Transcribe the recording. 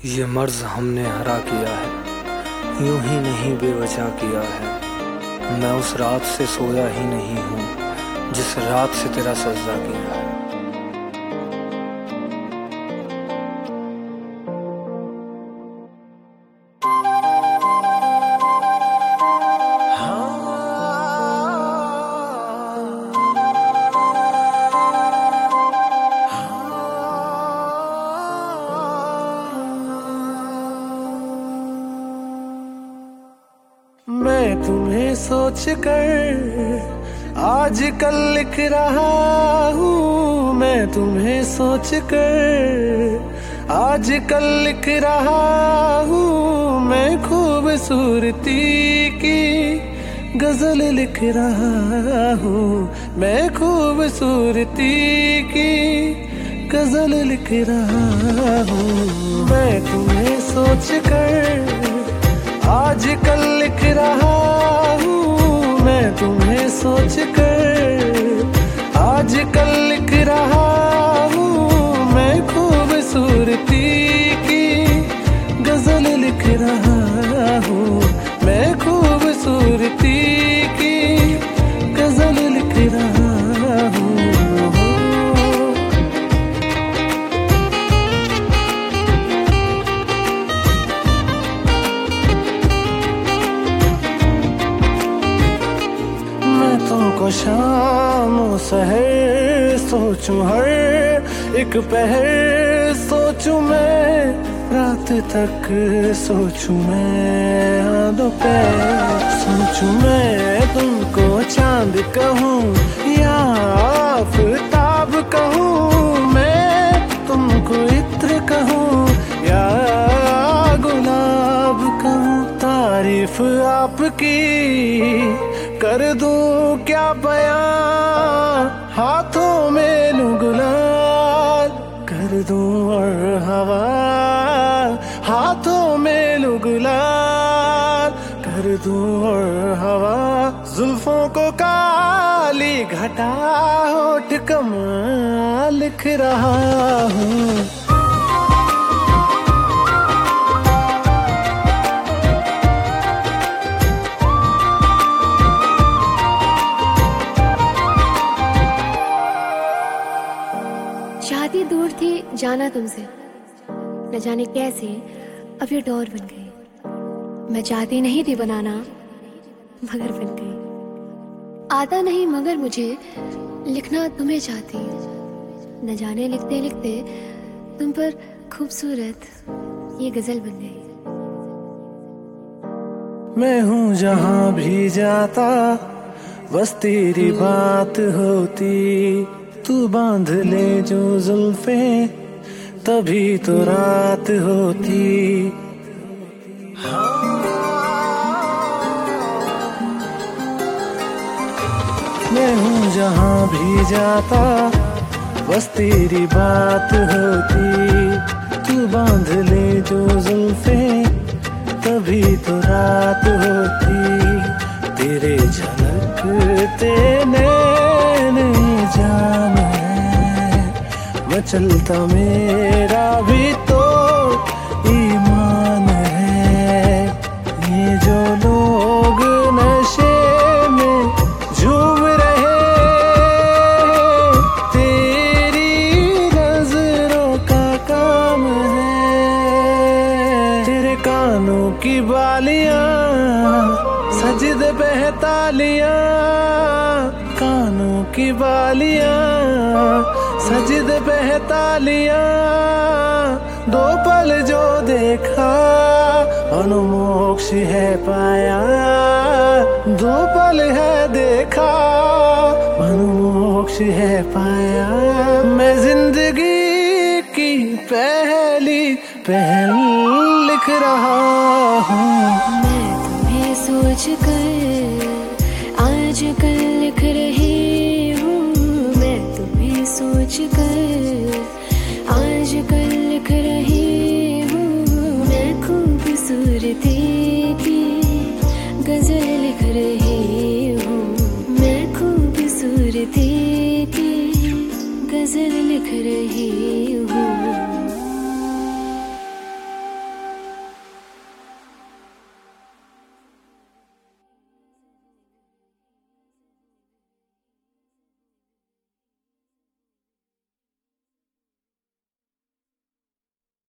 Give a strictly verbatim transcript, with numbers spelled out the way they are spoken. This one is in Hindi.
ये मर्ज हमने हरा किया है, यूं ही नहीं बेवजह किया है। मैं उस रात से सोया ही नहीं हूँ जिस रात से तेरा सजदा किया है। मैं तुम्हें सोच कर आज कल लिख रहा हूँ, मैं तुम्हें सोच कर आज कल लिख रहा हूँ। मैं खूबसूरती की गजल लिख रहा हूँ, मैं खूबसूरती की गजल लिख रहा हूँ। मैं तुम्हें सोच कर आज कल लिख रहा हूँ, मैं तुम्हें सोच कर आज कल लिख रहा हूँ। मैं खूबसूरती की गजल लिख रहा हूँ, मैं खूबसूरती की गजल लिख रहा हूँ। तुमको शाम सहर सोचूं, हर एक पहर सोचूं मैं, रात तक सोचूं मैं, दोपहर सोचूं मैं। तुमको चांद कहूँ या आफताब कहूँ, मैं तुमको इत्र कहूँ या गुलाब कहूँ। तारीफ आपकी कर दूं क्या बयां, हाथों में लूं गुलाल कर दूं और हवा, हाथों में लूं गुलाल कर दूं और हवा। जुल्फों को काली घटा होठ कमाल लिख रहा हूँ। शादी दूर थी जाना तुमसे, न जाने कैसे अब ये डोर बन गई। मैं चाहती नहीं थी बनाना मगर बन गई। आता नहीं मगर मुझे लिखना तुम्हें चाहती, न जाने लिखते लिखते तुम पर खूबसूरत ये गजल बन गई। मैं हूँ जहाँ भी जाता बस तेरी बात होती, तू बांध ले जो जुल्फे तभी तो रात होती। मैं हूँ जहाँ भी जाता बस तेरी बात होती, तू बांध ले जो जुल्फे तभी तो रात होती। तेरे झलकते नैन जान है, मैं चलता मेरा भी तो ईमान है। ये जो लोग नशे में झूम रहे, तेरी नजरों का काम है। तेरे कानों की बालियां सजदे पे है तालियां, कानों की बालियां सजदे पे है तालियां। दो पल जो देखा अनुमोक्ष है पाया, दो पल है देखा अनुमोक्ष है पाया। मैं जिंदगी की पहली पहल लिख रहा हूँ। मैं तुम्हें सोच कर आज कल लिख रही हूँ, मैं तुम्हें सोच कर आज कल लिख रही हूँ। मैं खूबसूरती की गजल लिख रही हूँ, मैं खूबसूरती की गजल लिख रही हूँ।